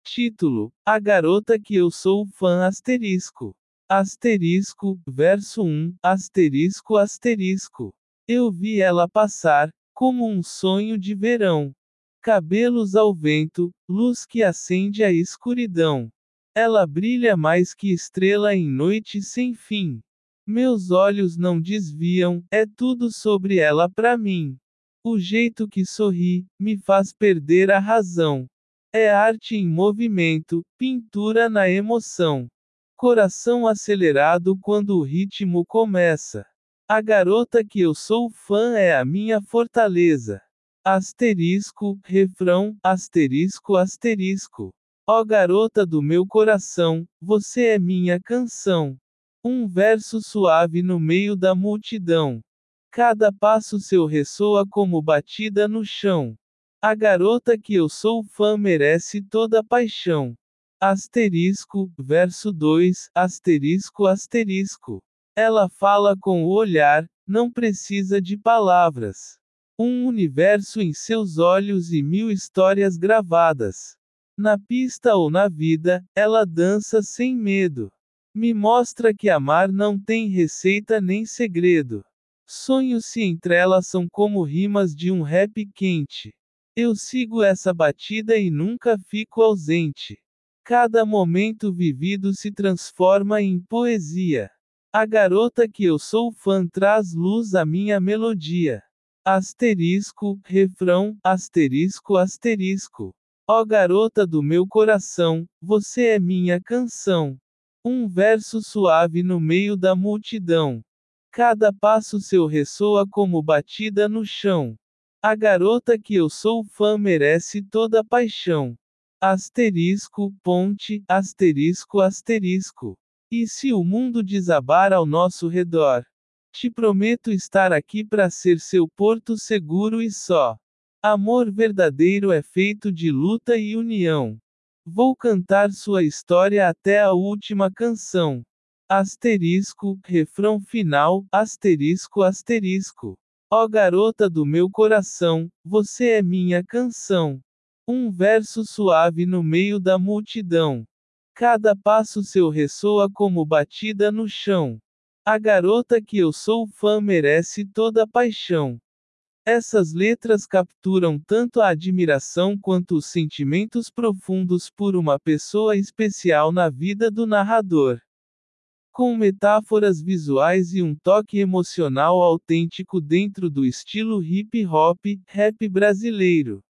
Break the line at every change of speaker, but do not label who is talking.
Título: A garota que eu sou fã asterisco. Asterisco, verso 1, asterisco asterisco. Eu vi ela passar, como um sonho de verão. Cabelos ao vento, luz que acende a escuridão. Ela brilha mais que estrela em noite sem fim. Meus olhos não desviam, é tudo sobre ela pra mim. O jeito que sorri, me faz perder a razão. É arte em movimento, pintura na emoção. Coração acelerado quando o ritmo começa. A garota que eu sou fã é a minha fortaleza. Asterisco, refrão, asterisco asterisco. Ó garota do meu coração, você é minha canção. Um verso suave no meio da multidão. Cada passo seu ressoa como batida no chão. A garota que eu sou fã merece toda paixão. Asterisco, verso 2, asterisco asterisco. Ela fala com o olhar, não precisa de palavras. Um universo em seus olhos e 1000 histórias gravadas. Na pista ou na vida, ela dança sem medo. Me mostra que amar não tem receita nem segredo. Sonhos se entrelaçam como rimas de um rap quente. Eu sigo essa batida e nunca fico ausente. Cada momento vivido se transforma em poesia. A garota que eu sou fã traz luz à minha melodia. Asterisco, refrão, asterisco asterisco. Ó garota do meu coração, você é minha canção. Um verso suave no meio da multidão. Cada passo seu ressoa como batida no chão. A garota que eu sou fã merece toda paixão. Asterisco, ponte, asterisco asterisco. E se o mundo desabar ao nosso redor? Te prometo estar aqui para ser seu porto seguro e só. Amor verdadeiro é feito de luta e união. Vou cantar sua história até a última canção. Asterisco, refrão final, asterisco asterisco. Ó garota do meu coração, você é minha canção. Um verso suave no meio da multidão. Cada passo seu ressoa como batida no chão. A garota que eu sou fã merece toda paixão. Essas letras capturam tanto a admiração quanto os sentimentos profundos por uma pessoa especial na vida do narrador. Com metáforas visuais e um toque emocional autêntico dentro do estilo hip hop, rap brasileiro.